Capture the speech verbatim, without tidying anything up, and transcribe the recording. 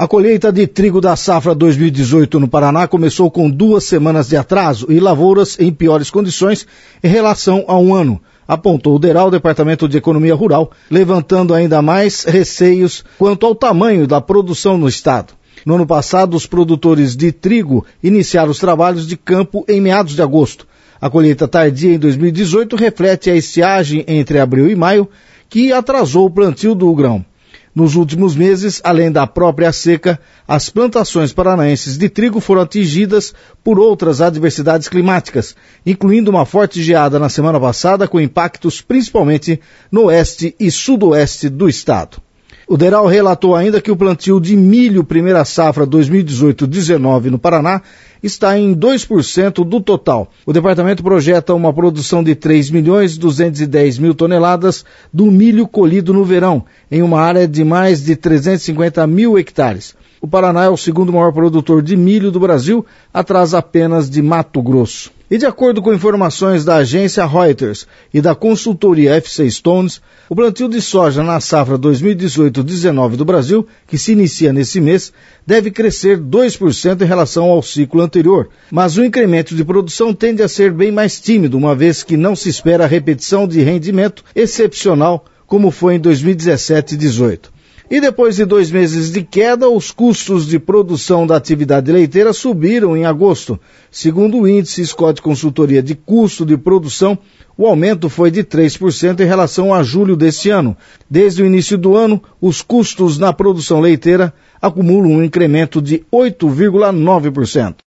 A colheita de trigo da safra dois mil e dezoito no Paraná começou com duas semanas de atraso e lavouras em piores condições em relação a um ano, apontou o DERAL, Departamento de Economia Rural, levantando ainda mais receios quanto ao tamanho da produção no estado. No ano passado, os produtores de trigo iniciaram os trabalhos de campo em meados de agosto. A colheita tardia em dois mil e dezoito reflete a estiagem entre abril e maio, que atrasou o plantio do grão. Nos últimos meses, além da própria seca, as plantações paranaenses de trigo foram atingidas por outras adversidades climáticas, incluindo uma forte geada na semana passada, com impactos principalmente no oeste e sudoeste do estado. O DERAL relatou ainda que o plantio de milho primeira safra dois mil e dezoito dezenove no Paraná está em dois por cento do total. O departamento projeta uma produção de três milhões duzentos e dez mil toneladas do milho colhido no verão, em uma área de mais de trezentos e cinquenta mil hectares. O Paraná é o segundo maior produtor de milho do Brasil, atrás apenas de Mato Grosso. E de acordo com informações da agência Reuters e da consultoria F C Stones, o plantio de soja na safra dois mil e dezoito dezenove do Brasil, que se inicia nesse mês, deve crescer dois por cento em relação ao ciclo anterior, mas o incremento de produção tende a ser bem mais tímido, uma vez que não se espera a repetição de rendimento excepcional como foi em dois mil e dezessete dezoito. E depois de dois meses de queda, os custos de produção da atividade leiteira subiram em agosto. Segundo o índice Scott Consultoria de Custo de Produção, o aumento foi de três por cento em relação a julho deste ano. Desde o início do ano, os custos na produção leiteira acumulam um incremento de oito vírgula nove por cento.